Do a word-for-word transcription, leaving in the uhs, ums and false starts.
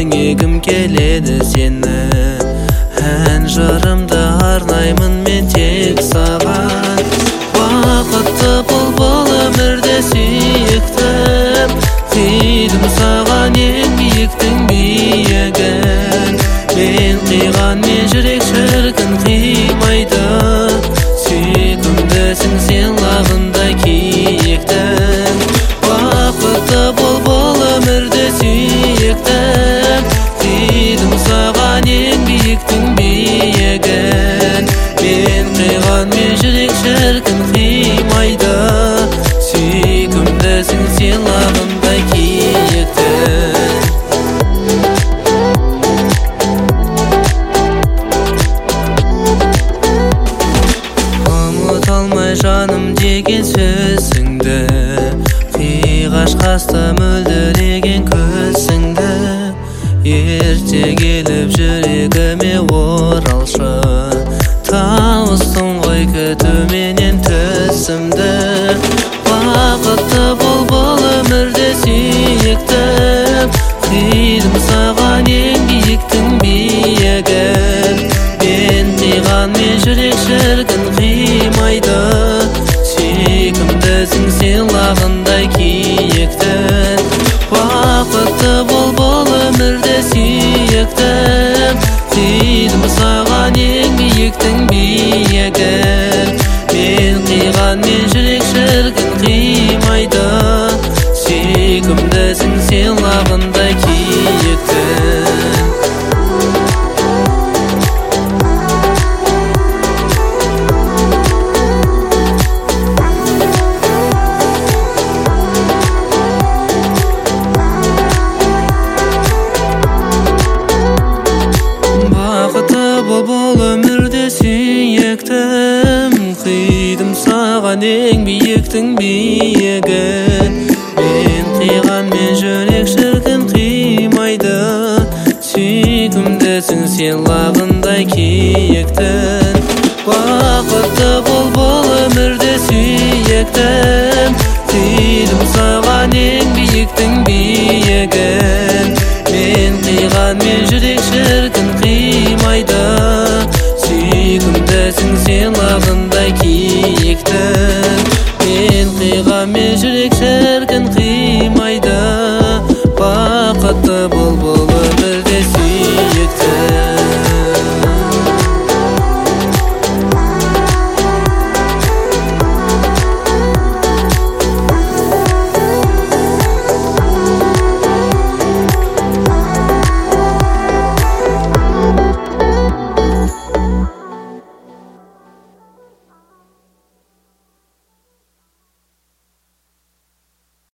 теңегім келеді сені, ән жырымды арнаймын мен тек саған. Бақытты бұл өмірде сүйіктім, қидым саған ең биіктің биігін. Мен қиған мен жүрек шіркін қимайды, сүйкімдісің сен лағындай киіктің. Бақытты бұл өмірде сүйіктім, қидым саған ең биіктің биігін. Мен қиған мен жүрек шіркін қимайды, сүйкімдісің сен лағындай киіктің. Ұмыта алмай жаным деген сөзіңді, қиғаш қасты мөлдіреген көзіңді. Ерте келіп жүрегіме оралшы, тауыстың ғой күтуменен түсімді. Бақытты бұл өмірде сүйіктім, қидым саған ең биіктің биігін. Мен қиған мен жүрек шіркін қимайды, сүйкімдісің сен лағындай киіктің. Бақытты бұл өмірде сүйіктім, қидым саған ең биіктің биігін. Мен қиған мен жүрек шіркін қимайды, сүйкімдісің сен лағындай киіктің. Бұл өмірде сүйіктім, қидым саған ең биіктің биігін. Мен қиған мен жүрек шіркін қимайды, сүйкімдісің сен лағындай киіктің. Бақытты бұл өмірде сүйіктім, қидым саған ең биіктің биігін. Мен қиған мен жүрек шіркін қимайды, сүйкімдісің сен лағындай киіктің. Мен қиған мен жүрек шіркін қимайды.